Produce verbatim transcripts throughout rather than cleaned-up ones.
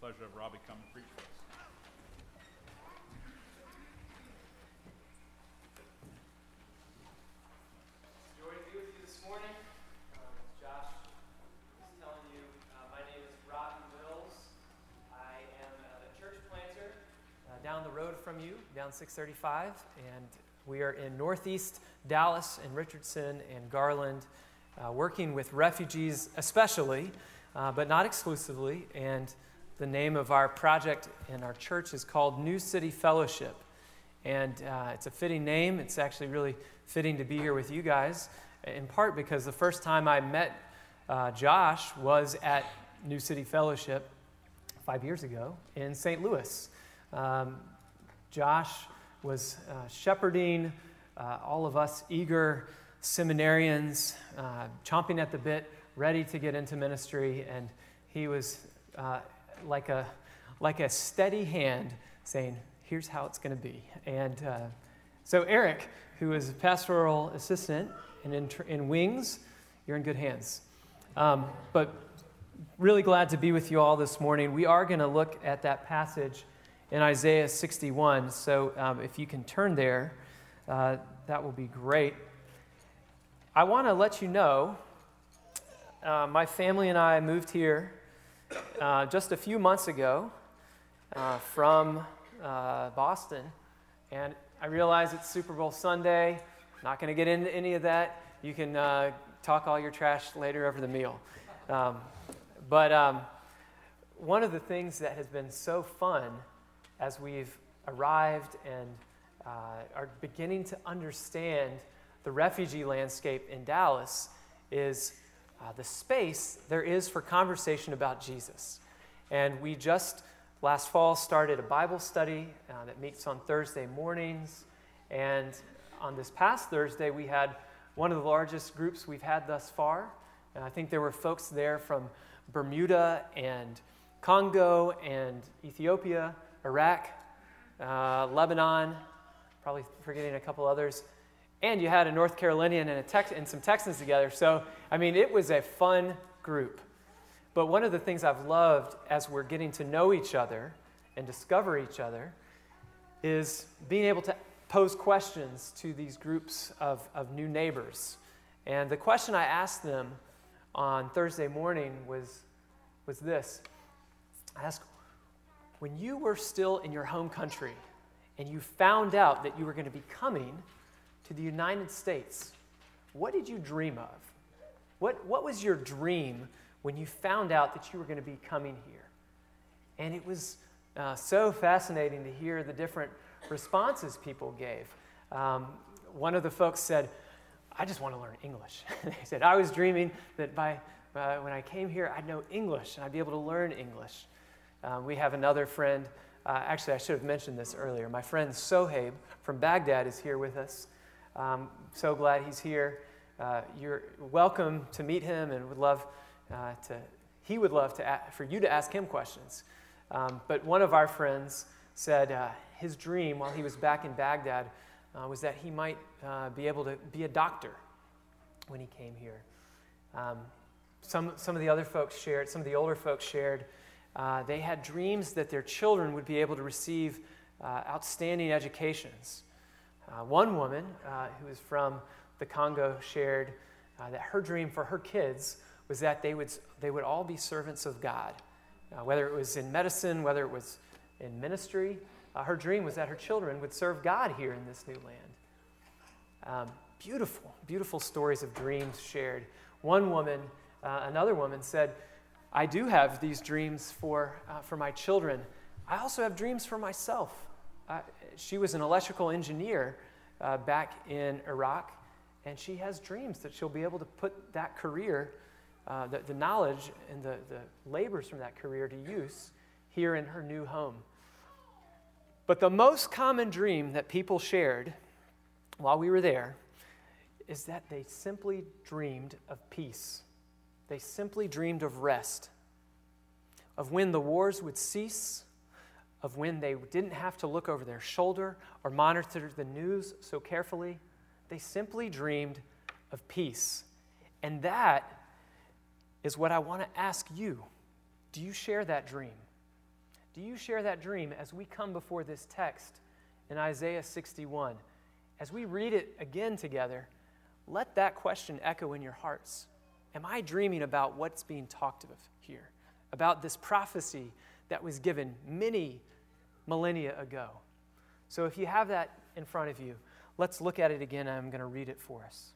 pleasure of Robbie come and preach for us. Joy to be with you this morning. Um, Josh was telling you, uh, my name is Robbie Wills. I am a church planter uh, down the road from you, down six thirty-five, and we are in Northeast Dallas and Richardson and Garland, uh, working with refugees especially, uh, but not exclusively, and the name of our project in our church is called New City Fellowship. And uh, it's a fitting name. It's actually really fitting to be here with you guys, in part because the first time I met uh, Josh was at New City Fellowship five years ago in Saint Louis. Um, Josh was uh, shepherding uh, all of us eager seminarians, uh, chomping at the bit, ready to get into ministry, and he was uh, like a like a steady hand saying, here's how it's going to be. And uh, so Eric, who is a pastoral assistant and in, in Wings, you're in good hands. Um, but really glad to be with you all this morning. We are going to look at that passage in Isaiah sixty-one. So um, if you can turn there, uh, that will be great. I want to let you know, uh, my family and I moved here uh, just a few months ago uh, from uh, Boston, and I realize it's Super Bowl Sunday. Not going to get into any of that. You can uh, talk all your trash later over the meal. Um, but um, one of the things that has been so fun as we've arrived and uh, are beginning to understand the refugee landscape in Dallas is uh, the space there is for conversation about Jesus. And we just last fall started a Bible study uh, that meets on Thursday mornings. And on this past Thursday, we had one of the largest groups we've had thus far. And I think there were folks there from Bermuda and Congo and Ethiopia, Iraq, uh, Lebanon, probably forgetting a couple others. And you had a North Carolinian and, a Tex- and some Texans together. So, I mean, it was a fun group. But one of the things I've loved as we're getting to know each other and discover each other is being able to pose questions to these groups of, of new neighbors. And the question I asked them on Thursday morning was, was this. I asked, when you were still in your home country and you found out that you were going to be coming to the United States, what did you dream of? What, what was your dream when you found out that you were going to be coming here? And it was uh, so fascinating to hear the different responses people gave. Um, one of the folks said, I just want to learn English. They said, I was dreaming that by uh, when I came here, I'd know English and I'd be able to learn English. Um, we have another friend, uh, actually I should have mentioned this earlier. My friend Sohaib from Baghdad is here with us. Um, so glad he's here. Uh, you're welcome to meet him and would love uh, to, he would love to a- for you to ask him questions. Um, but one of our friends said uh, his dream while he was back in Baghdad uh, was that he might uh, be able to be a doctor when he came here. Um, some, some of the other folks shared, some of the older folks shared, uh, they had dreams that their children would be able to receive uh, outstanding educations. Uh, one woman uh, who is from the Congo shared uh, that her dream for her kids was that they would they would all be servants of God, uh, whether it was in medicine, whether it was in ministry. Uh, her dream was that her children would serve God here in this new land. Um, beautiful, beautiful stories of dreams shared. One woman, uh, another woman said, I do have these dreams for, uh, for my children. I also have dreams for myself. Uh, she was an electrical engineer uh, back in Iraq, and she has dreams that she'll be able to put that career, uh, the, the knowledge and the, the labors from that career to use here in her new home. But the most common dream that people shared while we were there is that they simply dreamed of peace. They simply dreamed of rest, of when the wars would cease, of when they didn't have to look over their shoulder or monitor the news so carefully. They simply dreamed of peace. And that is what I want to ask you. Do you share that dream? Do you share that dream as we come before this text in Isaiah sixty-one? As we read it again together, let that question echo in your hearts. Am I dreaming about what's being talked of here? About this prophecy that was given many millennia ago? So if you have that in front of you, let's look at it again, and I'm going to read it for us.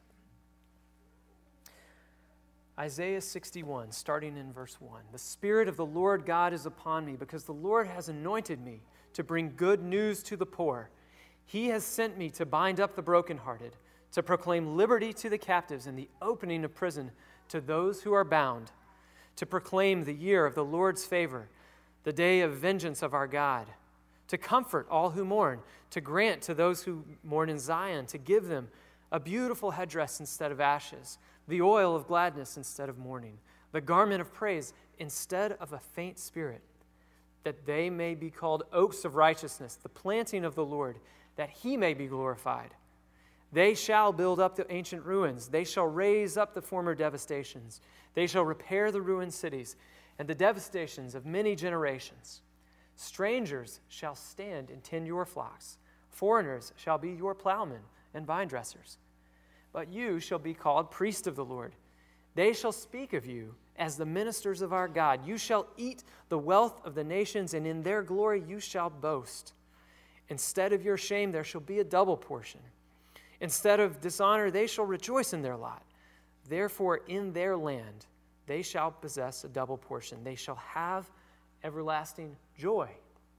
Isaiah sixty-one, starting in verse one. The Spirit of the Lord God is upon me, because the Lord has anointed me to bring good news to the poor. He has sent me to bind up the brokenhearted, to proclaim liberty to the captives and the opening of prison to those who are bound, to proclaim the year of the Lord's favor, the day of vengeance of our God, to comfort all who mourn, to grant to those who mourn in Zion, to give them a beautiful headdress instead of ashes, the oil of gladness instead of mourning, the garment of praise instead of a faint spirit, that they may be called oaks of righteousness, the planting of the Lord, that he may be glorified. They shall build up the ancient ruins. They shall raise up the former devastations. They shall repair the ruined cities and the devastations of many generations. Strangers shall stand and tend your flocks. Foreigners shall be your plowmen and vine dressers. But you shall be called priest of the Lord. They shall speak of you as the ministers of our God. You shall eat the wealth of the nations, and in their glory you shall boast. Instead of your shame, there shall be a double portion. Instead of dishonor, they shall rejoice in their lot. Therefore, in their land, they shall possess a double portion. They shall have everlasting joy.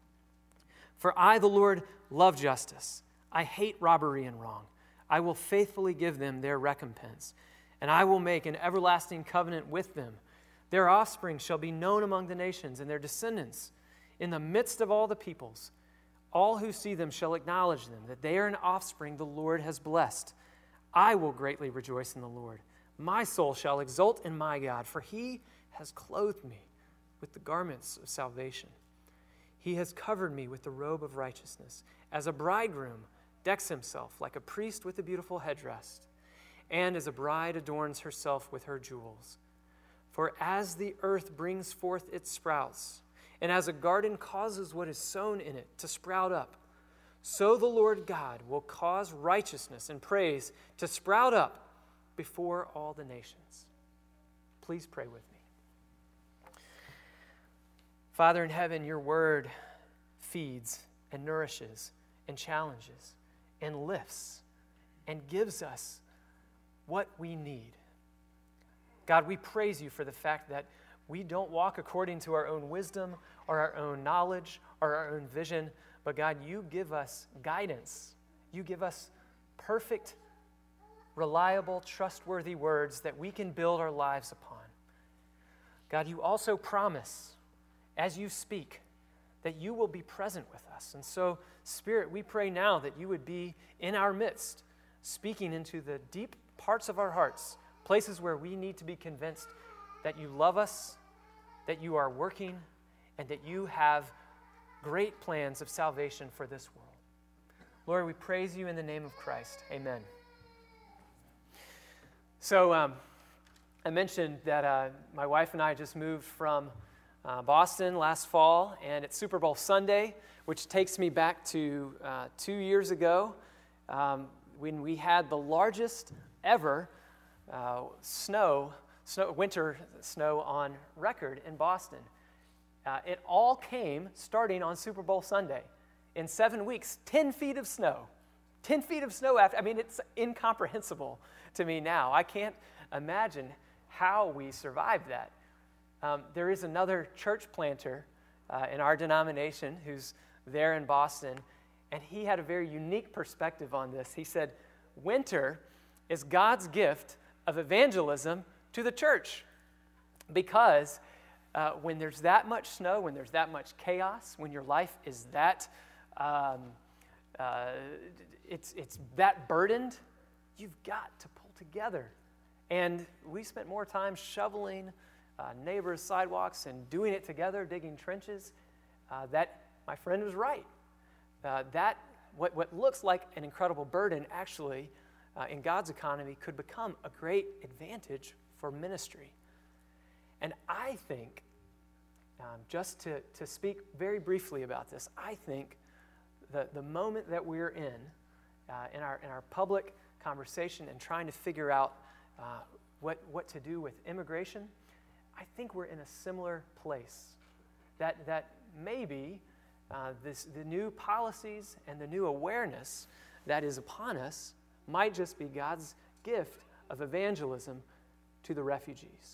For I, the Lord, love justice. I hate robbery and wrong. I will faithfully give them their recompense, and I will make an everlasting covenant with them. Their offspring shall be known among the nations, and their descendants in the midst of all the peoples. All who see them shall acknowledge them, that they are an offspring the Lord has blessed. I will greatly rejoice in the Lord. My soul shall exult in my God, for he has clothed me with the garments of salvation. He has covered me with the robe of righteousness, as a bridegroom decks himself like a priest with a beautiful headdress, and as a bride adorns herself with her jewels. For as the earth brings forth its sprouts, and as a garden causes what is sown in it to sprout up, so the Lord God will cause righteousness and praise to sprout up before all the nations. Please pray with me. Father in heaven, your word feeds and nourishes and challenges and lifts and gives us what we need. God, we praise you for the fact that we don't walk according to our own wisdom or our own knowledge or our own vision, but God, you give us guidance. You give us perfect, reliable, trustworthy words that we can build our lives upon. God, you also promise, as you speak, that you will be present with us. And so, Spirit, we pray now that you would be in our midst, speaking into the deep parts of our hearts, places where we need to be convinced that you love us, that you are working, and that you have great plans of salvation for this world. Lord, we praise you in the name of Christ. Amen. So, um, I mentioned that uh, my wife and I just moved from uh, Boston last fall, and it's Super Bowl Sunday, which takes me back to uh, two years ago um, when we had the largest ever uh, snow, snow, winter snow on record in Boston. Uh, it all came starting on Super Bowl Sunday. In seven weeks, ten feet of snow. ten feet of snow after, I mean, it's incomprehensible to me now. I can't imagine how we survived that. Um, there is another church planter uh, in our denomination who's there in Boston, and he had a very unique perspective on this. He said, winter is God's gift of evangelism to the church, because uh, when there's that much snow, when there's that much chaos, when your life is that um, uh, it's it's that burdened, you've got to pull together. And we spent more time shoveling uh, neighbors' sidewalks and doing it together, digging trenches. Uh, that, my friend was right. Uh, that, what, what looks like an incredible burden, actually, uh, in God's economy, could become a great advantage for ministry. And I think, um, just to, to speak very briefly about this, I think the, the moment that we're in, uh, in our in our public conversation and trying to figure out uh, what, what to do with immigration, I think we're in a similar place. That, that maybe uh, this, the new policies and the new awareness that is upon us might just be God's gift of evangelism to the refugees.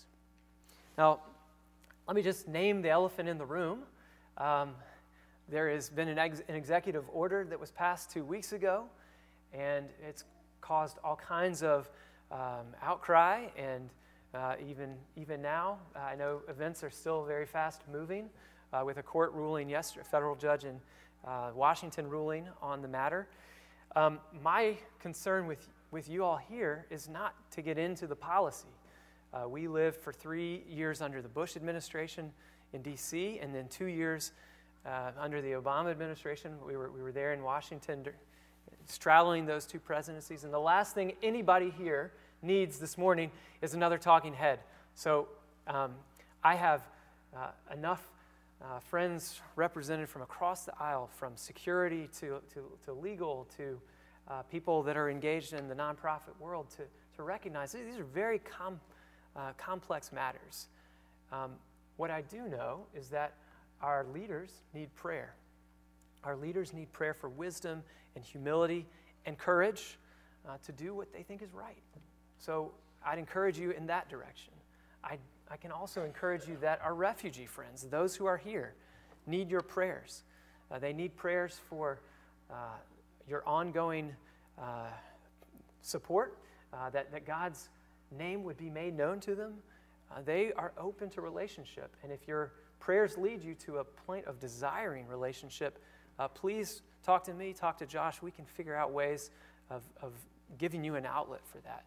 Now, let me just name the elephant in the room. Um, there has been an, ex- an executive order that was passed two weeks ago, and it's caused all kinds of um, outcry, and uh, even, even now, uh, I know events are still very fast moving, uh, with a court ruling yesterday, a federal judge in uh, Washington ruling on the matter. Um, my concern with, with you all here is not to get into the policy. Uh, we lived for three years under the Bush administration in D C, and then two years uh, under the Obama administration. We were, we were there in Washington, straddling those two presidencies. And the last thing anybody here needs this morning is another talking head. So um, I have uh, enough uh, friends represented from across the aisle, from security to, to, to legal to uh, people that are engaged in the nonprofit world, to, to recognize these are very com- uh, complex matters. Um, what I do know is that our leaders need prayer. Our leaders need prayer for wisdom and humility and courage uh, to do what they think is right. So I'd encourage you in that direction. I, I can also encourage you that our refugee friends, those who are here, need your prayers. Uh, they need prayers for uh, your ongoing uh, support, uh, that, that God's name would be made known to them. Uh, they are open to relationship. And if your prayers lead you to a point of desiring relationship, uh, please talk to me, talk to Josh. We can figure out ways of, of giving you an outlet for that.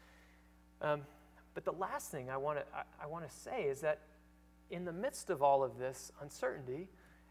Um, but the last thing I want to I, I want to say is that in the midst of all of this uncertainty,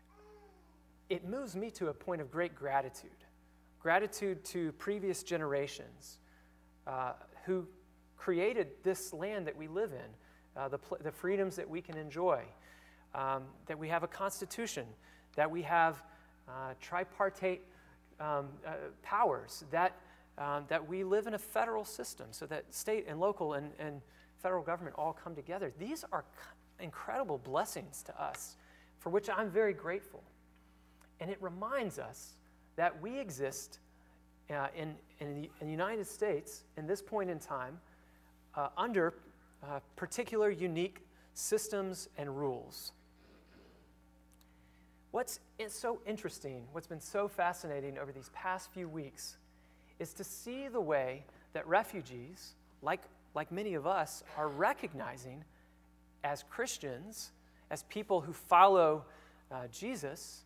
it moves me to a point of great gratitude. Gratitude to previous generations uh, who created this land that we live in, uh, the, pl- the freedoms that we can enjoy, um, that we have a constitution, that we have uh, tripartite um, uh, powers, that Um, that we live in a federal system so that state and local and, and federal government all come together. These are incredible blessings to us, for which I'm very grateful. And it reminds us that we exist uh, in, in, the, in the United States, in this point in time, uh, under uh, particular unique systems and rules. What's so interesting, what's been so fascinating over these past few weeks, is to see the way that refugees, like, like many of us, are recognizing as Christians, as people who follow uh, Jesus,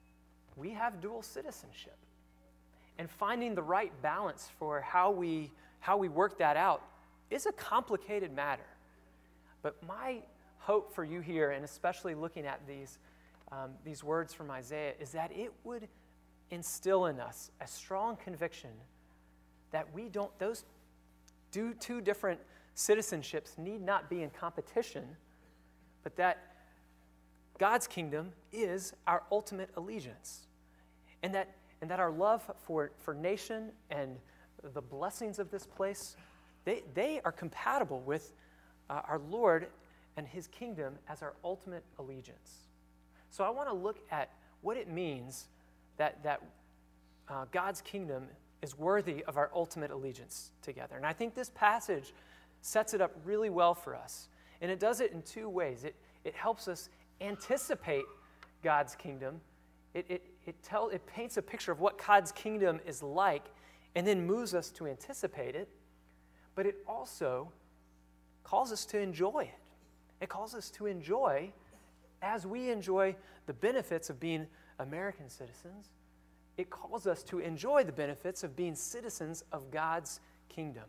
we have dual citizenship. And finding the right balance for how we, how we work that out is a complicated matter. But my hope for you here, and especially looking at these, um, these words from Isaiah, is that it would instill in us a strong conviction that we don't, those do two different citizenships need not be in competition, but that God's kingdom is our ultimate allegiance. And that, and that our love for, for nation and the blessings of this place, they, they are compatible with uh, our Lord and his kingdom as our ultimate allegiance. So I want to look at what it means that, that uh, God's kingdom is worthy of our ultimate allegiance together. And I think this passage sets it up really well for us. And it does it in two ways. It, it helps us anticipate God's kingdom. It, it, it, tell, it paints a picture of what God's kingdom is like and then moves us to anticipate it. But it also calls us to enjoy it. It calls us to enjoy, as we enjoy the benefits of being American citizens, it calls us to enjoy the benefits of being citizens of God's kingdom.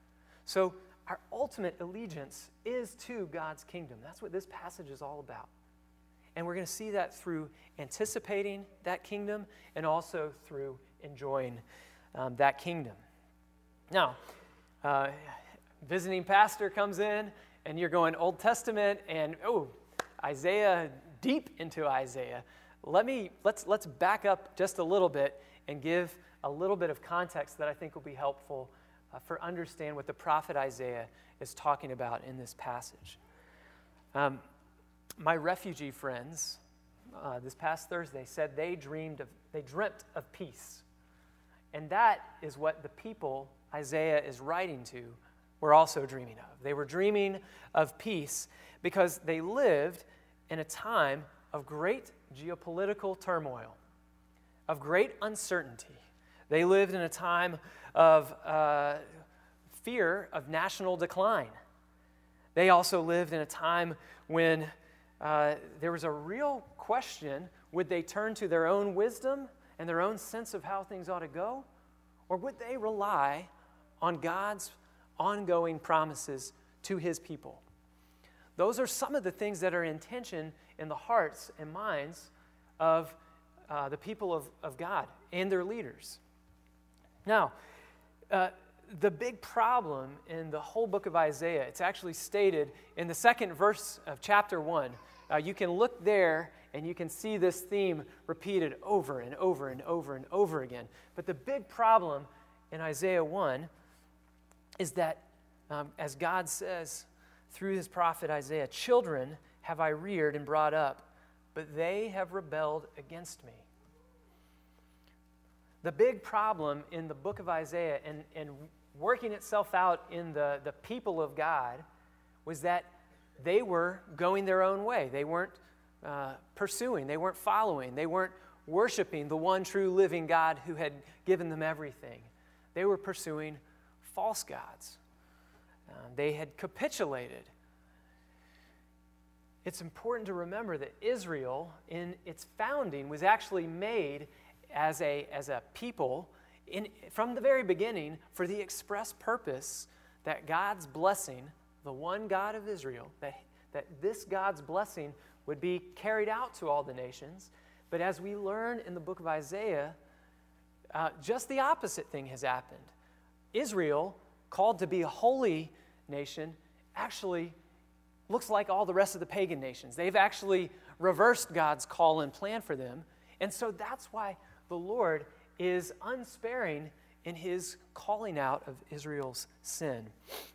So our ultimate allegiance is to God's kingdom. That's what this passage is all about. And we're going to see that through anticipating that kingdom and also through enjoying um, that kingdom. Now, uh, visiting pastor comes in and you're going Old Testament and, oh, Isaiah deep into Isaiah, let me, let's, let's back up just a little bit and give a little bit of context that I think will be helpful uh, for understand what the prophet Isaiah is talking about in this passage. Um, my refugee friends uh, this past Thursday said they dreamed of, they dreamt of peace. And that is what the people Isaiah is writing to were also dreaming of. They were dreaming of peace because they lived in a time of great geopolitical turmoil, of great uncertainty. They lived in a time of uh, fear of national decline. They also lived in a time when uh, there was a real question, would they turn to their own wisdom and their own sense of how things ought to go, or would they rely on God's ongoing promises to his people? Those are some of the things that are in tension in the hearts and minds of uh, the people of, of God and their leaders. Now, uh, the big problem in the whole book of Isaiah, it's actually stated in the second verse of chapter one. Uh, you can look there and you can see this theme repeated over and over and over and over again. But the big problem in Isaiah one is that, um, as God says through his prophet Isaiah, children have I reared and brought up, but they have rebelled against me. The big problem in the book of Isaiah and, and working itself out in the, the people of God was that they were going their own way. They weren't uh, pursuing, they weren't following, they weren't worshiping the one true living God who had given them everything. They were pursuing false gods. Uh, they had capitulated. It's important to remember that Israel, in its founding, was actually made as a, as a people in, from the very beginning for the express purpose that God's blessing, the one God of Israel, that, that this God's blessing would be carried out to all the nations. But as we learn in the book of Isaiah, uh, just the opposite thing has happened. Israel, called to be a holy nation, actually looks like all the rest of the pagan nations. They've actually reversed God's call and plan for them. And so that's why the Lord is unsparing in his calling out of Israel's sin.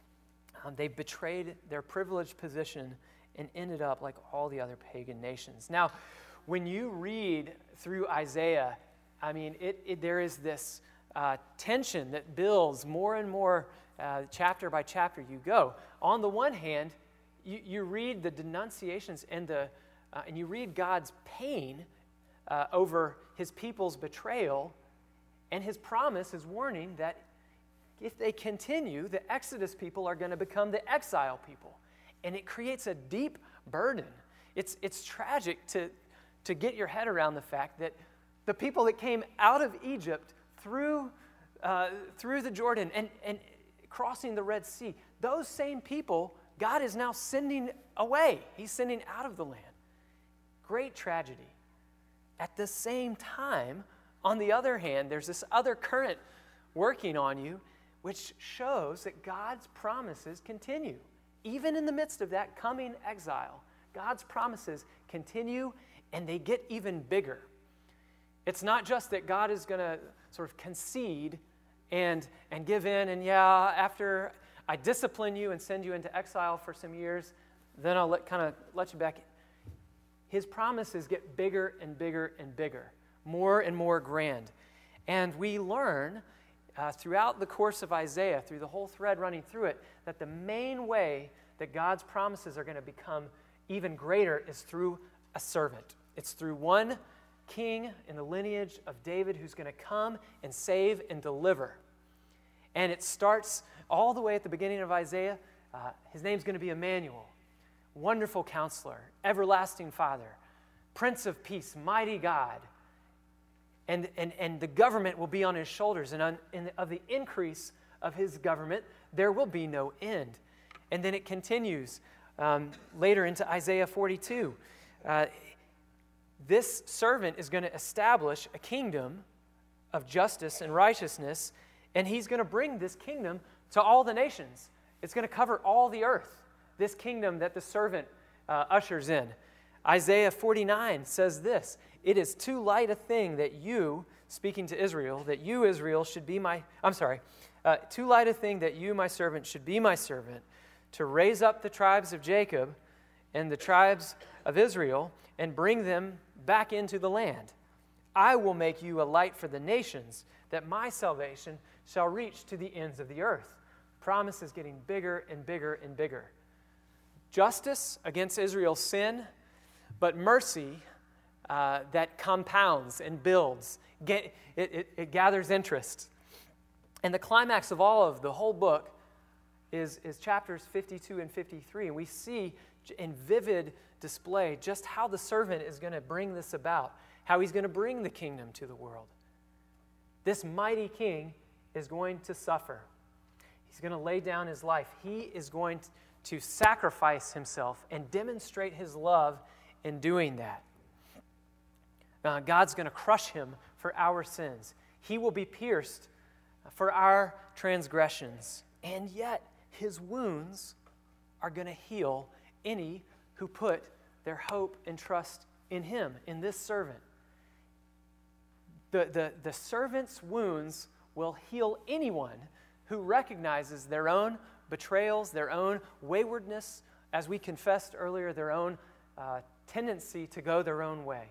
Um, they betrayed their privileged position and ended up like all the other pagan nations. Now, when you read through Isaiah, I mean, it, it, there is this uh, tension that builds more and more uh, chapter by chapter you go. On the one hand, you, you read the denunciations and, the, uh, and you read God's pain uh, over his people's betrayal and his promise, his warning that if they continue, the Exodus people are going to become the exile people. And it creates a deep burden. It's, it's tragic to, to get your head around the fact that the people that came out of Egypt through, uh, through the Jordan and, and crossing the Red Sea, those same people, God is now sending away. He's sending out of the land. Great tragedy. At the same time, on the other hand, there's this other current working on you, which shows that God's promises continue. Even in the midst of that coming exile, God's promises continue and they get even bigger. It's not just that God is going to sort of concede and, and give in and, yeah, after I discipline you and send you into exile for some years, then I'll let, kind of let you back in. His promises get bigger and bigger and bigger, more and more grand. And we learn uh, throughout the course of Isaiah, through the whole thread running through it, that the main way that God's promises are going to become even greater is through a servant. It's through one king in the lineage of David who's going to come and save and deliver. And it starts all the way at the beginning of Isaiah. Uh, his name's going to be Emmanuel, Wonderful Counselor, Everlasting Father, Prince of Peace, Mighty God. And, and, and the government will be on his shoulders, and on, in the, of the increase of his government, there will be no end. And then it continues um, later into Isaiah forty-two. Uh, this servant is going to establish a kingdom of justice and righteousness, and he's going to bring this kingdom to all the nations. It's going to cover all the earth, this kingdom that the servant uh, ushers in. Isaiah forty-nine says this, "It is too light a thing that you," speaking to Israel, "that you, Israel, should be my," I'm sorry, uh, "too light a thing that you, my servant, should be my servant, to raise up the tribes of Jacob and the tribes of Israel and bring them back into the land. I will make you a light for the nations, that my salvation shall reach to the ends of the earth." Promise is getting bigger and bigger and bigger. Justice against Israel's sin, but mercy uh, that compounds and builds. Get, it, it, it gathers interest. And the climax of all of the whole book is, is chapters fifty-two and fifty-three. And we see in vivid display just how the servant is going to bring this about, how he's going to bring the kingdom to the world. This mighty king is going to suffer. He's going to lay down his life. He is going to sacrifice himself and demonstrate his love in doing that. Uh, God's going to crush him for our sins. He will be pierced for our transgressions. And yet, his wounds are going to heal any who put their hope and trust in him, in this servant. The, the, the servant's wounds will heal anyone who recognizes their own betrayals, their own waywardness, as we confessed earlier, their own uh, tendency to go their own way.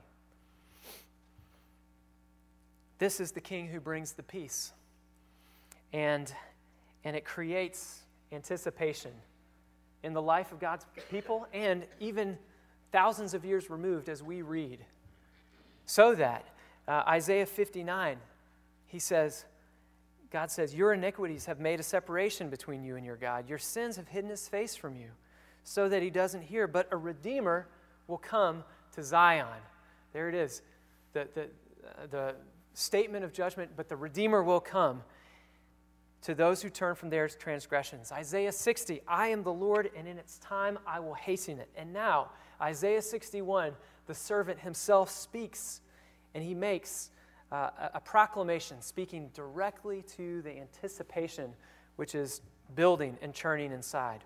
This is the king who brings the peace. And, and it creates anticipation in the life of God's people, and even thousands of years removed as we read. So that uh, Isaiah fifty-nine, he says, God says, "Your iniquities have made a separation between you and your God. Your sins have hidden his face from you, so that he doesn't hear. But a Redeemer will come to Zion." There it is, the, the, uh, the statement of judgment, but the Redeemer will come to those who turn from their transgressions. Isaiah sixty, "I am the Lord, and in its time I will hasten it." And now, Isaiah sixty-one, the servant himself speaks, and he makes uh, a, a proclamation, speaking directly to the anticipation which is building and churning inside.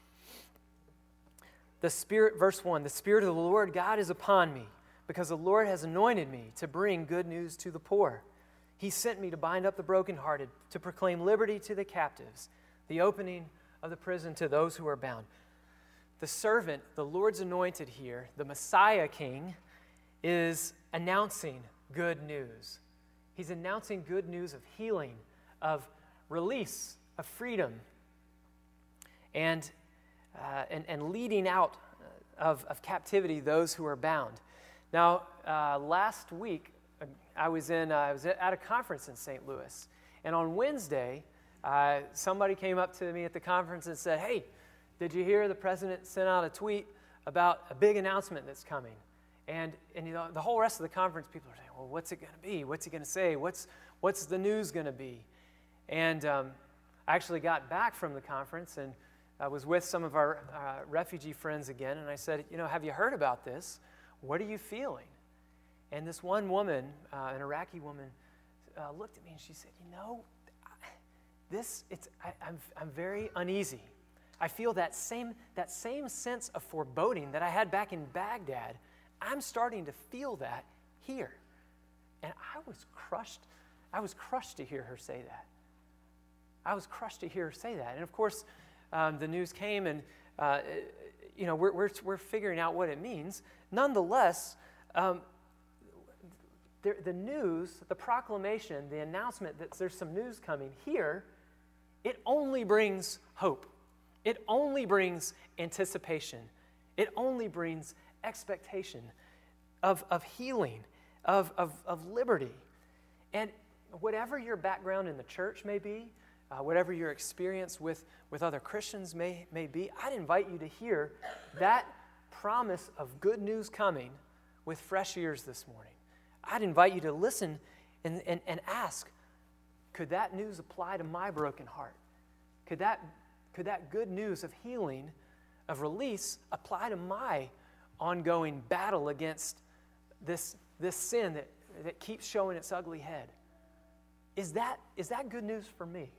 The Spirit, verse one, "The Spirit of the Lord God is upon me, because the Lord has anointed me to bring good news to the poor. He sent me to bind up the brokenhearted, to proclaim liberty to the captives, the opening of the prison to those who are bound." The servant, the Lord's anointed here, the Messiah King, is announcing good news. He's announcing good news of healing, of release, of freedom, and, uh, and, and leading out of, of captivity those who are bound. Now, uh, last week, I was in. Uh, I was at a conference in Saint Louis, and on Wednesday, uh, somebody came up to me at the conference and said, "Hey, did you hear the president sent out a tweet about a big announcement that's coming?" And and you know, the whole rest of the conference, people are saying, "Well, what's it going to be? What's he going to say? What's what's the news going to be?" And um, I actually got back from the conference and I was with some of our uh, refugee friends again, and I said, "You know, have you heard about this? What are you feeling?" And this one woman, uh, an Iraqi woman, uh, looked at me and she said, "You know, this it's I, I'm I'm very uneasy. I feel that same that same sense of foreboding that I had back in Baghdad. I'm starting to feel that here." And I was crushed. I was crushed to hear her say that. I was crushed to hear her say that. And of course, um, the news came, and uh, you know we're we're we're figuring out what it means. Nonetheless. Um, The, the news, the proclamation, the announcement that there's some news coming here, it only brings hope. It only brings anticipation. It only brings expectation of, of healing, of, of, of liberty. And whatever your background in the church may be, uh, whatever your experience with, with other Christians may, may be, I'd invite you to hear that promise of good news coming with fresh ears this morning. I'd invite you to listen and, and, and ask, could that news apply to my broken heart? Could that, could that good news of healing, of release, apply to my ongoing battle against this, this sin that, that keeps showing its ugly head? Is that, is that good news for me?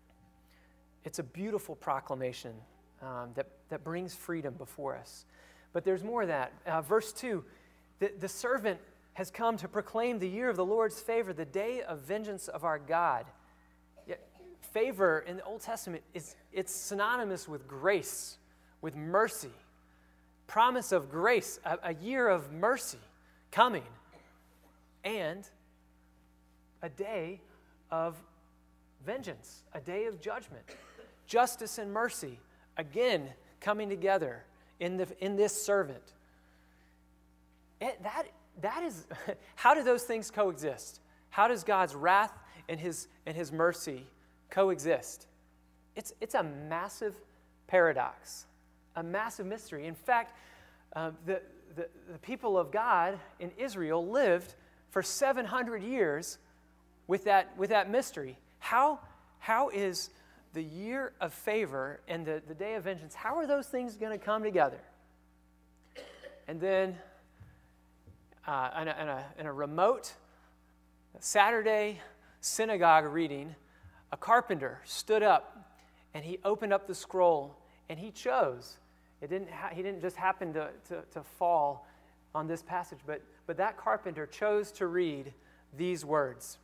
It's a beautiful proclamation um, that, that brings freedom before us. But there's more of that. Uh, verse two, the, the servant has come to proclaim the year of the Lord's favor, the day of vengeance of our God. Yet, favor in the Old Testament, is it's synonymous with grace, with mercy. Promise of grace, a, a year of mercy coming, and a day of vengeance, a day of judgment. Justice and mercy, again, coming together in, the, in this servant. It, that, that is, how do those things coexist? How does God's wrath and his, and his mercy coexist? It's, it's a massive paradox, a massive mystery. In fact, uh, the, the, the people of God in Israel lived for seven hundred years with that, with that mystery. How, how is the year of favor and the, the day of vengeance, how are those things going to come together? And then uh, in, a, in, a, in a remote Saturday synagogue reading, a carpenter stood up and he opened up the scroll and he chose. It didn't ha- he didn't just happen to, to, to fall on this passage, but, but that carpenter chose to read these words.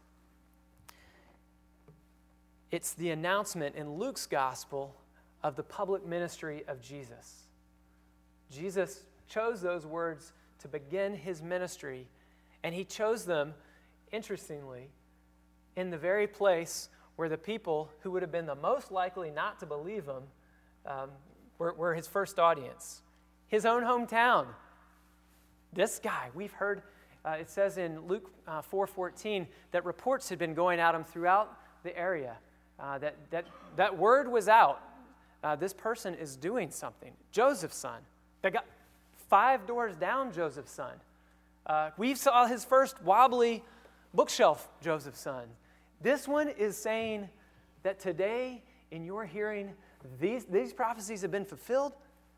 It's the announcement in Luke's gospel of the public ministry of Jesus. Jesus chose those words to begin his ministry, and he chose them, interestingly, in the very place where the people who would have been the most likely not to believe him um, were, were his first audience. His own hometown. This guy, we've heard, uh, it says in Luke uh, four fourteen that reports had been going at him throughout the area. Uh, that, that, that word was out. Uh, this person is doing something. Joseph's son. They got five doors down, Joseph's son. Uh, we saw his first wobbly bookshelf, Joseph's son. This one is saying that today, in your hearing, these, these prophecies have been fulfilled.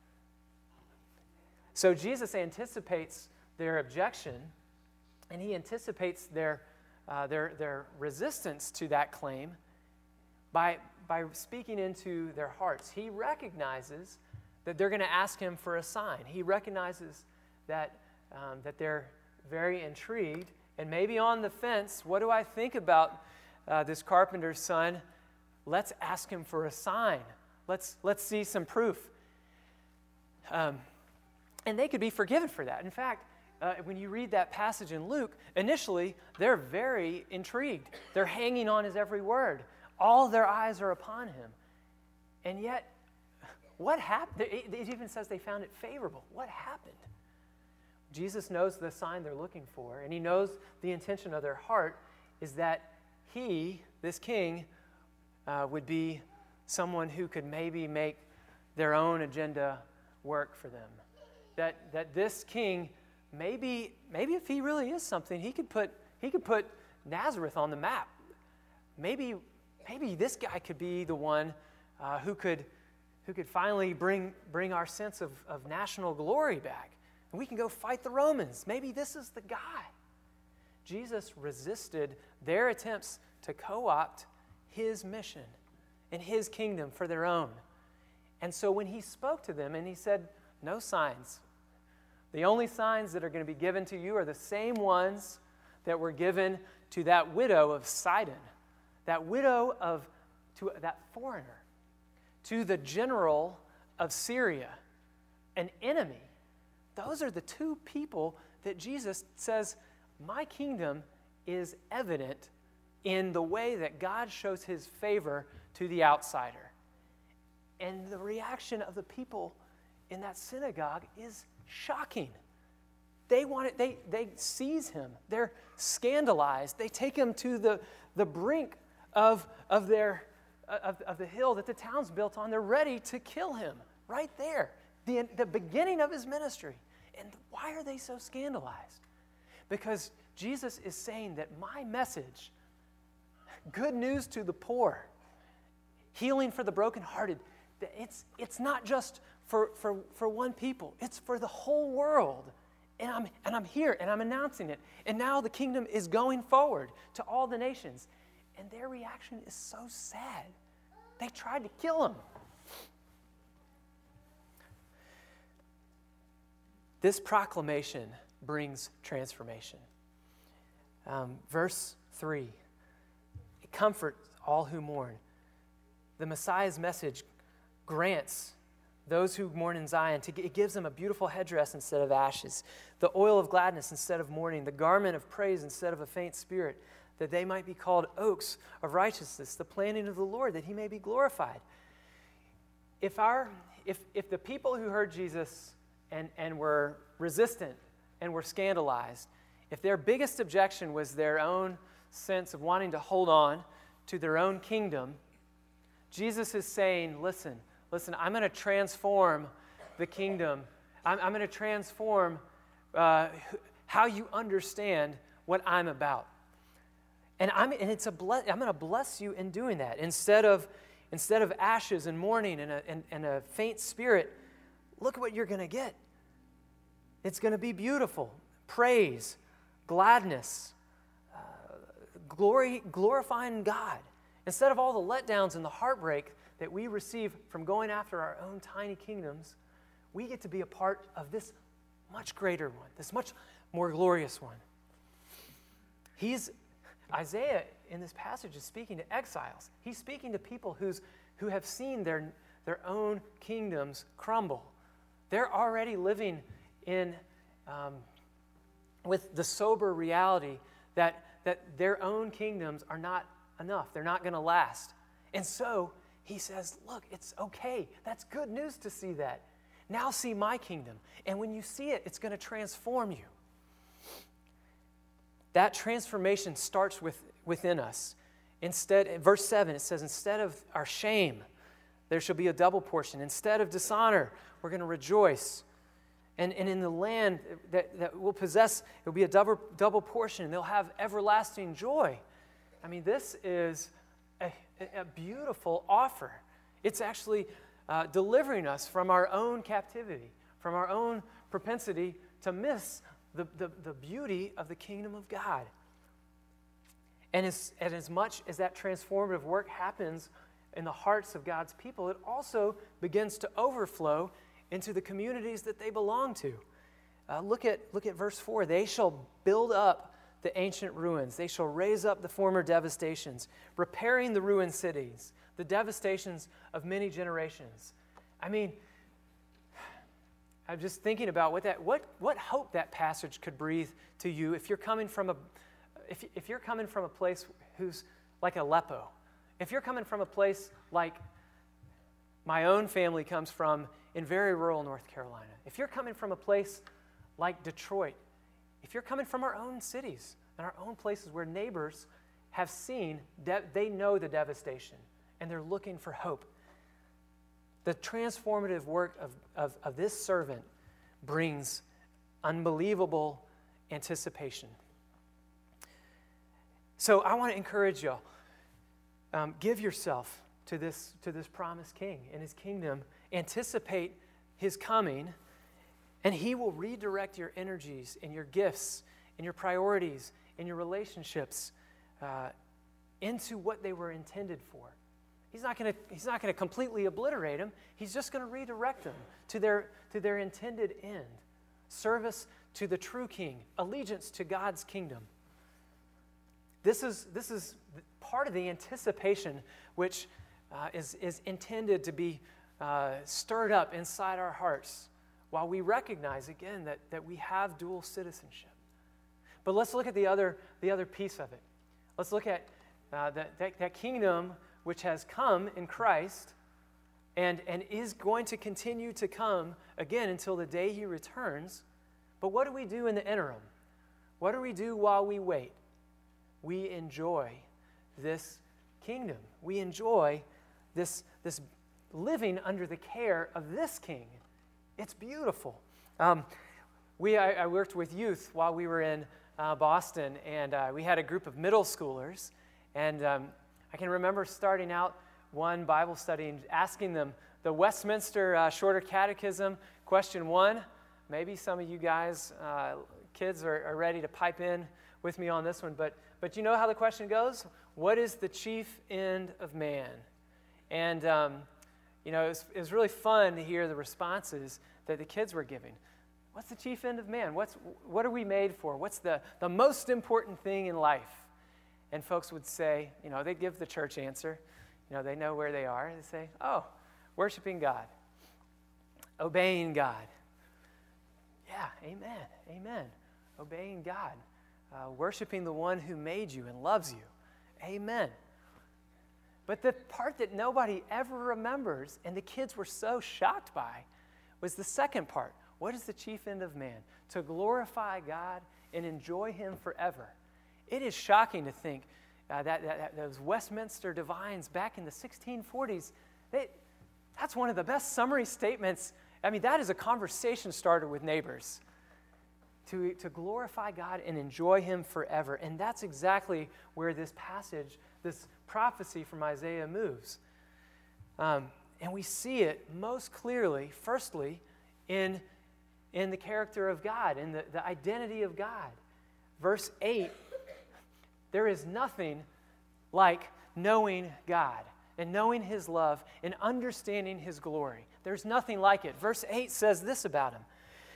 So Jesus anticipates their objection, and he anticipates their, uh, their, their resistance to that claim. By, by speaking into their hearts. He recognizes that they're going to ask him for a sign. He recognizes that, um, that they're very intrigued and maybe on the fence. What do I think about uh, this carpenter's son? Let's ask him for a sign. Let's, let's see some proof. Um, and they could be forgiven for that. In fact, uh, when you read that passage in Luke, initially, they're very intrigued. They're hanging on his every word. All their eyes are upon him. And yet, what happened? It, it even says they found it favorable. What happened? Jesus knows the sign they're looking for, and he knows the intention of their heart is that he, this king, uh, would be someone who could maybe make their own agenda work for them. That, that this king, maybe, maybe if he really is something, he could put, he could put Nazareth on the map. Maybe Maybe this guy could be the one uh, who could who could finally bring bring our sense of, of national glory back. And we can go fight the Romans. Maybe this is the guy. Jesus resisted their attempts to co-opt his mission and his kingdom for their own. And so when he spoke to them and he said, no signs. The only signs that are going to be given to you are the same ones that were given to that widow of Sidon. That widow of, to that foreigner, to the general of Syria, an enemy. Those are the two people that Jesus says, my kingdom is evident in the way that God shows his favor to the outsider. And the reaction of the people in that synagogue is shocking. They want it, they, they seize him. They're scandalized. They take him to the, the brink Of, of, their, of, of the hill that the town's built on. They're ready to kill him right there, the, the beginning of his ministry. And why are they so scandalized? Because Jesus is saying that my message, good news to the poor, healing for the brokenhearted, it's, it's not just for, for, for one people. It's for the whole world. And I'm, and I'm here, and I'm announcing it. And now the kingdom is going forward to all the nations. And their reaction is so sad. They tried to kill him. this proclamation brings transformation. Um, verse three, it comforts all who mourn. The Messiah's message grants those who mourn in Zion, to, it gives them a beautiful headdress instead of ashes, the oil of gladness instead of mourning, the garment of praise instead of a faint spirit, that they might be called oaks of righteousness, the planting of the Lord, that he may be glorified. If our, if, if the people who heard Jesus and, and were resistant and were scandalized, if their biggest objection was their own sense of wanting to hold on to their own kingdom, Jesus is saying, listen, listen, I'm going to transform the kingdom. I'm, I'm going to transform uh, how you understand what I'm about. And I'm and it's a ble- I'm going to bless you in doing that. Instead of instead of ashes and mourning and a, and, and a faint spirit, look what you're going to get. It's going to be beautiful. Praise, gladness, uh, glory, glorifying God. Instead of all the letdowns and the heartbreak that we receive from going after our own tiny kingdoms, we get to be a part of this much greater one, this much more glorious one. He's Isaiah in this passage is speaking to exiles. He's speaking to people who's who have seen their their own kingdoms crumble. They're already living in um, with the sober reality that that their own kingdoms are not enough. They're not going to last. And so he says, look, it's okay. That's good news to see that. Now see my kingdom. And when you see it, it's going to transform you. That transformation starts with, within us. Instead, verse seven, it says, instead of our shame, there shall be a double portion. Instead of dishonor, we're going to rejoice. And, and in the land that, that we'll possess, it will be a double, double portion. They'll have everlasting joy. I mean, this is a, a beautiful offer. It's actually uh, delivering us from our own captivity, from our own propensity to miss the, the, the beauty of the kingdom of God. And as, and as much as that transformative work happens in the hearts of God's people, it also begins to overflow into the communities that they belong to. Uh, look at, look at verse four. They shall build up the ancient ruins. They shall raise up the former devastations, repairing the ruined cities, the devastations of many generations. I mean, I'm just thinking about what that what what hope that passage could breathe to you if you're coming from a if if you're coming from a place who's like Aleppo, if you're coming from a place like my own family comes from in very rural North Carolina, if you're coming from a place like Detroit, if you're coming from our own cities and our own places where neighbors have seen, de- they know the devastation and they're looking for hope. The transformative work of, of, of this servant brings unbelievable anticipation. So I want to encourage y'all, um, give yourself to this, to this promised king and his kingdom. Anticipate his coming, and he will redirect your energies and your gifts and your priorities and your relationships uh, into what they were intended for. He's not going to he's not going to completely obliterate them. He's just going to redirect them to their to their intended end. Service to the true king, allegiance to God's kingdom. This is this is part of the anticipation which uh, is is intended to be uh, stirred up inside our hearts while we recognize again that that we have dual citizenship. But let's look at the other the other piece of it. Let's look at uh, that, that that kingdom which has come in Christ and, and is going to continue to come again until the day he returns. But what do we do in the interim? What do we do while we wait? We enjoy this kingdom. We enjoy this, this living under the care of this king. It's beautiful. Um, we I, I worked with youth while we were in uh, Boston, and uh, we had a group of middle schoolers, and um, I can remember starting out one Bible study and asking them the Westminster uh, Shorter Catechism, question one. Maybe some of you guys, uh, kids, are, are ready to pipe in with me on this one, but but you know how the question goes? What is the chief end of man? And, um, you know, it was, it was really fun to hear the responses that the kids were giving. What's the chief end of man? What's, what are we made for? What's the, the most important thing in life? And folks would say, you know, they give the church answer. You know, they know where they are. They say, oh, worshiping God, obeying God. Yeah, amen, amen. Obeying God, uh, worshiping the one who made you and loves you. Amen. But the part that nobody ever remembers, and the kids were so shocked by, was the second part. What is the chief end of man? To glorify God and enjoy him forever. It is shocking to think uh, that, that, that those Westminster divines back in the sixteen forties, they, that's one of the best summary statements. I mean, that is a conversation starter with neighbors. To, to glorify God and enjoy him forever. And that's exactly where this passage, this prophecy from Isaiah moves. Um, and we see it most clearly, firstly, in, in the character of God, in the, the identity of God. Verse eight, there is nothing like knowing God and knowing his love and understanding his glory. There's nothing like it. Verse eight says this about him.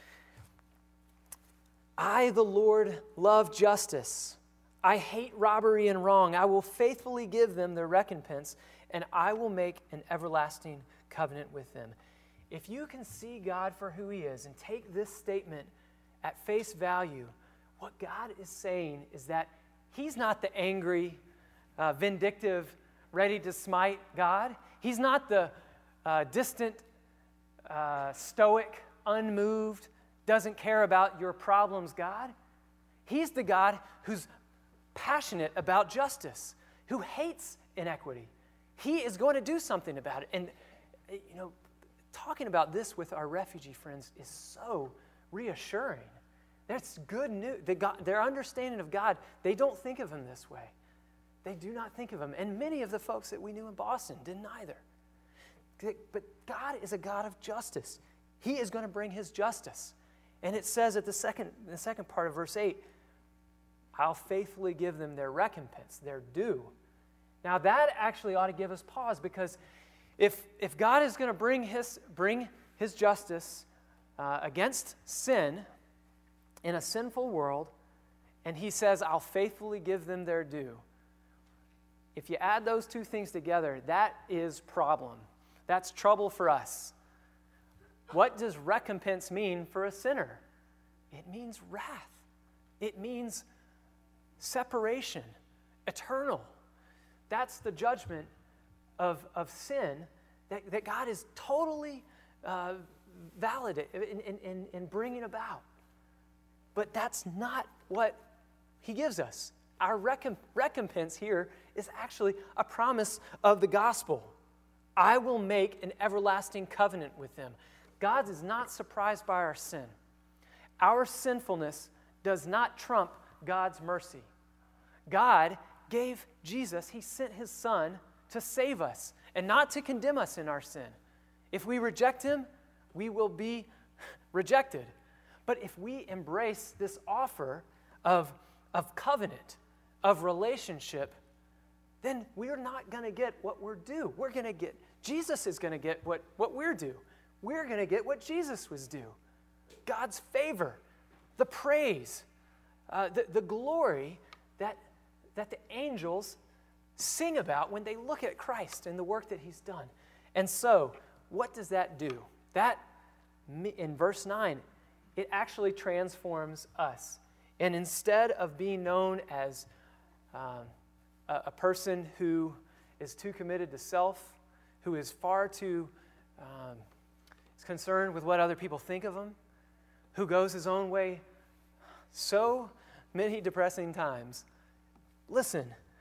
I, the Lord, love justice. I hate robbery and wrong. I will faithfully give them their recompense, and I will make an everlasting covenant with them. If you can see God for who he is and take this statement at face value, what God is saying is that he's not the angry, uh, vindictive, ready to smite God. He's not the uh, distant, uh, stoic, unmoved, doesn't care about your problems God. He's the God who's passionate about justice, who hates inequity. He is going to do something about it. And, you know, talking about this with our refugee friends is so reassuring. That's good news. They got, their understanding of God, they don't think of him this way. They do not think of him. And many of the folks that we knew in Boston didn't either. But God is a God of justice. He is going to bring his justice. And it says at the second, the second part of verse eight, I'll faithfully give them their recompense, their due. Now that actually ought to give us pause, because if, if God is going to bring his, bring his justice uh, against sin in a sinful world, and he says, I'll faithfully give them their due, if you add those two things together, that is problem. That's trouble for us. What does recompense mean for a sinner? It means wrath. It means separation, eternal. That's the judgment of, of sin that, that God is totally uh, valid in, in, in, in bringing about. But that's not what he gives us. Our recomp- recompense here is actually a promise of the gospel. I will make an everlasting covenant with them. God is not surprised by our sin. Our sinfulness does not trump God's mercy. God gave Jesus, he sent his son to save us and not to condemn us in our sin. If we reject him, we will be rejected. But if we embrace this offer of, of covenant, of relationship, then we're not going to get what we're due. We're going to get, Jesus is going to get what, what we're due. We're going to get what Jesus was due. God's favor, the praise, uh, the, the glory that, that the angels sing about when they look at Christ and the work that he's done. And so, what does that do? That, in verse nine, it actually transforms us. And instead of being known as um, a, a person who is too committed to self, who is far too um, is concerned with what other people think of him, who goes his own way so many depressing times, listen,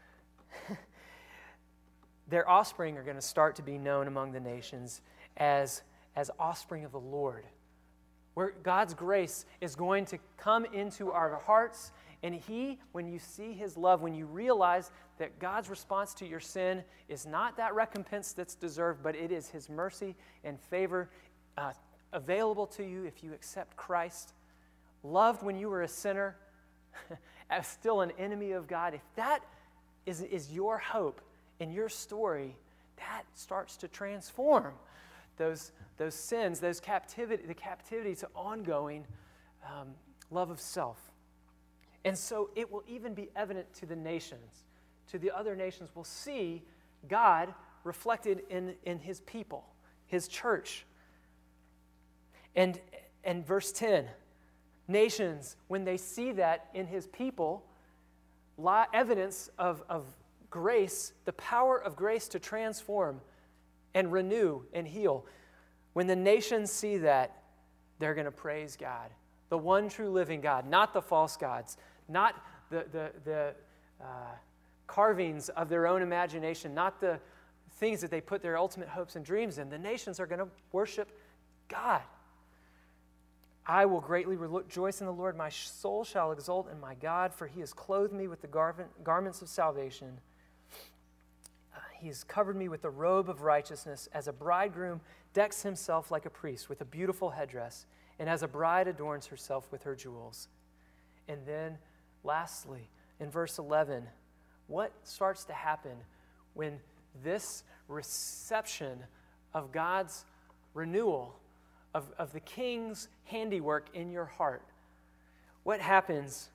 their offspring are going to start to be known among the nations as, as offspring of the Lord, where God's grace is going to come into our hearts, and he, when you see his love, when you realize that God's response to your sin is not that recompense that's deserved, but it is his mercy and favor uh, available to you if you accept Christ, loved when you were a sinner, as still an enemy of God, if that is, is your hope in your story, that starts to transform those, those sins, those captivity, the captivity to ongoing um, love of self. And so it will even be evident to the nations. To the other nations will see God reflected in, in his people, his church. And, and verse ten, nations, when they see that in his people, lie evidence of, of grace, the power of grace to transform and renew and heal. When the nations see that, they're going to praise God, the one true living God, not the false gods, not the, the, the uh, carvings of their own imagination, not the things that they put their ultimate hopes and dreams in. The nations are going to worship God. I will greatly rejoice in the Lord. My soul shall exult in my God, for he has clothed me with the garment, garments of salvation. Uh, he has covered me with the robe of righteousness, as a bridegroom decks himself like a priest with a beautiful headdress, and as a bride adorns herself with her jewels. And then, lastly, in verse eleven, what starts to happen when this reception of God's renewal, of, of the King's handiwork in your heart, what happens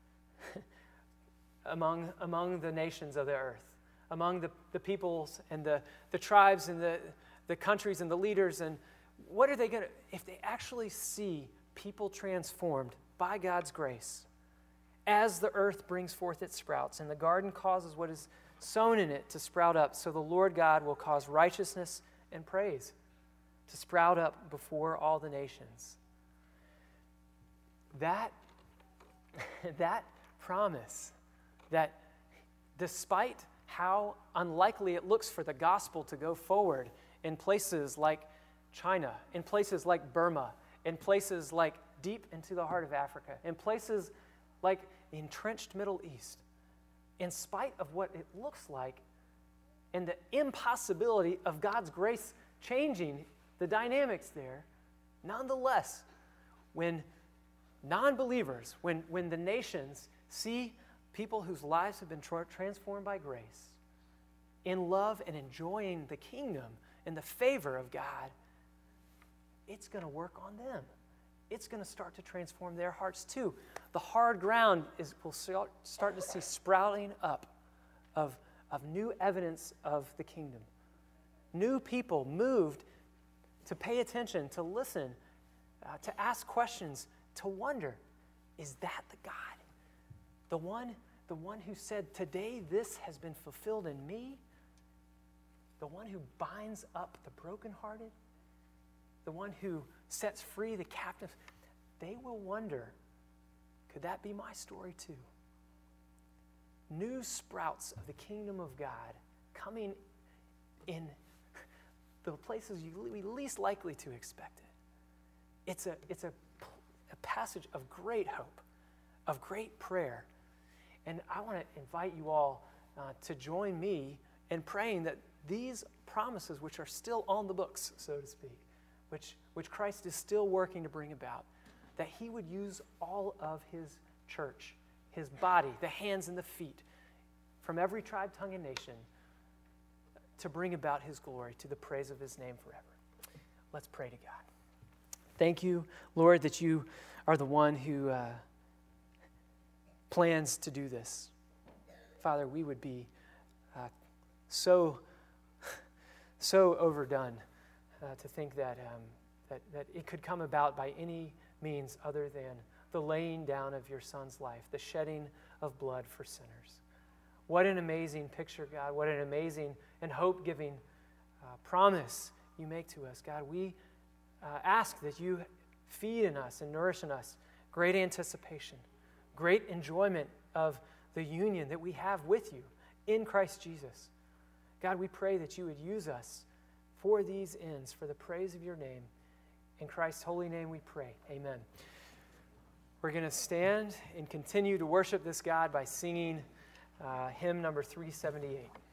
among, among the nations of the earth, among the, the peoples and the, the tribes and the, the countries and the leaders? And what are they going to, if they actually see people transformed by God's grace, as the earth brings forth its sprouts and the garden causes what is sown in it to sprout up, so the Lord God will cause righteousness and praise to sprout up before all the nations. That, that promise, that despite how unlikely it looks for the gospel to go forward in places like China, in places like Burma, in places like deep into the heart of Africa, in places like the entrenched Middle East, in spite of what it looks like and the impossibility of God's grace changing the dynamics there, nonetheless, when non-believers, when, when the nations see people whose lives have been tra- transformed by grace, in love and enjoying the kingdom and the favor of God, it's going to work on them. It's going to start to transform their hearts too. The hard ground is we'll start to see sprouting up of, of new evidence of the kingdom. New people moved to pay attention, to listen, uh, to ask questions, to wonder, is that the God? The one, the one who said, today this has been fulfilled in me? The one who binds up the brokenhearted? The one who sets free the captive? They will wonder, could that be my story too? New sprouts of the kingdom of God coming in the places you be least likely to expect it. It's a, it's a, a passage of great hope, of great prayer. And I want to invite you all uh, to join me in praying that these promises, which are still on the books, so to speak, which, which Christ is still working to bring about, that he would use all of his church, his body, the hands and the feet, from every tribe, tongue, and nation, to bring about his glory, to the praise of his name forever. Let's pray to God. Thank you, Lord, that you are the one who uh, plans to do this. Father, we would be uh, so, so overdone uh, to think that, um, that, that it could come about by any means other than the laying down of your Son's life, the shedding of blood for sinners. What an amazing picture, God. What an amazing and hope-giving uh, promise you make to us. God, we uh, ask that you feed in us and nourish in us great anticipation, great enjoyment of the union that we have with you in Christ Jesus. God, we pray that you would use us for these ends, for the praise of your name. In Christ's holy name we pray. Amen. We're going to stand and continue to worship this God by singing uh, hymn number three seventy-eight.